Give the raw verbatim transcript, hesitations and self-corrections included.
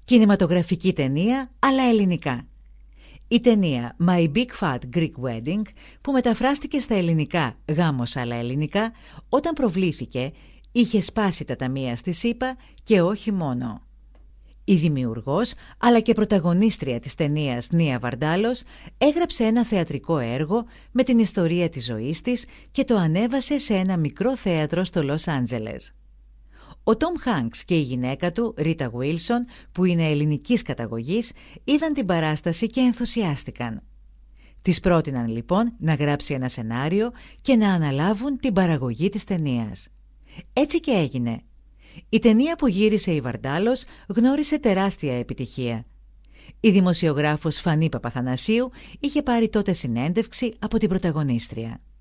Κινηματογραφική ταινία, αλλά ελληνικά. Η ταινία My Big Fat Greek Wedding, που μεταφράστηκε στα ελληνικά «Γάμος αλλά ελληνικά», όταν προβλήθηκε, είχε σπάσει τα ταμεία στη ΣΥΠΑ και όχι μόνο. Η δημιουργός, αλλά και πρωταγωνίστρια της ταινίας Νία Βαρντάλος, έγραψε ένα θεατρικό έργο με την ιστορία της ζωής της και το ανέβασε σε ένα μικρό θέατρο στο Λος Άντζελες. Ο Τόμ Χάνκς και η γυναίκα του, Ρίτα Γουίλσον, που είναι ελληνικής καταγωγής, είδαν την παράσταση και ενθουσιάστηκαν. Της πρότειναν λοιπόν να γράψει ένα σενάριο και να αναλάβουν την παραγωγή της ταινίας. Έτσι και έγινε. Η ταινία που γύρισε η Βαρντάλος γνώρισε τεράστια επιτυχία. Η δημοσιογράφος Φανή Παπαθανασίου είχε πάρει τότε συνέντευξη από την πρωταγωνίστρια.